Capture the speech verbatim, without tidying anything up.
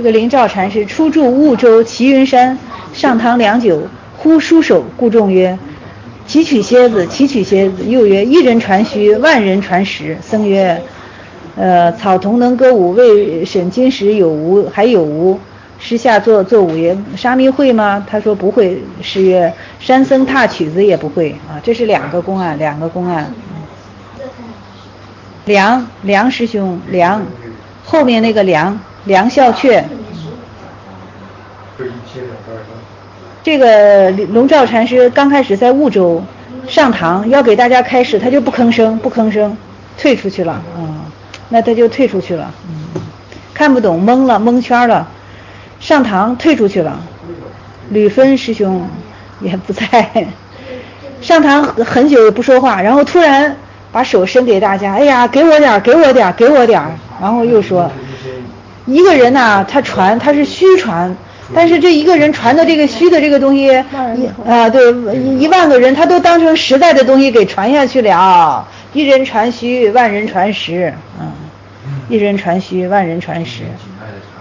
这个灵照禅师初住婺州齐云山，上堂良久，忽舒手故众曰：提取蝎子，提取蝎子。又曰：一人传须，万人传实。僧曰：呃，草童能歌舞，未审今时有无？还有无？师下作作舞曰：沙弥会吗？他说不会。师曰：山僧踏曲子也不会啊。这是两个公案，两个公案。梁梁师兄，梁后面那个梁梁孝阙。这个龙照禅师刚开始在婺州上堂要给大家开示，他就不吭声不吭声，退出去了。嗯，那他就退出去了。嗯，看不懂，懵了，蒙圈了，上堂退出去了。吕芬师兄也不在，上堂很久也不说话，然后突然把手伸给大家，哎呀，给我点，给我点，给我点，然后又说，一个人呐、啊，他传他是虚传。但是这一个人传的这个虚的这个东西，一啊对一万个人他都当成实在的东西给传下去了。一人传虚，万人传实，嗯，一人传虚，万人传实。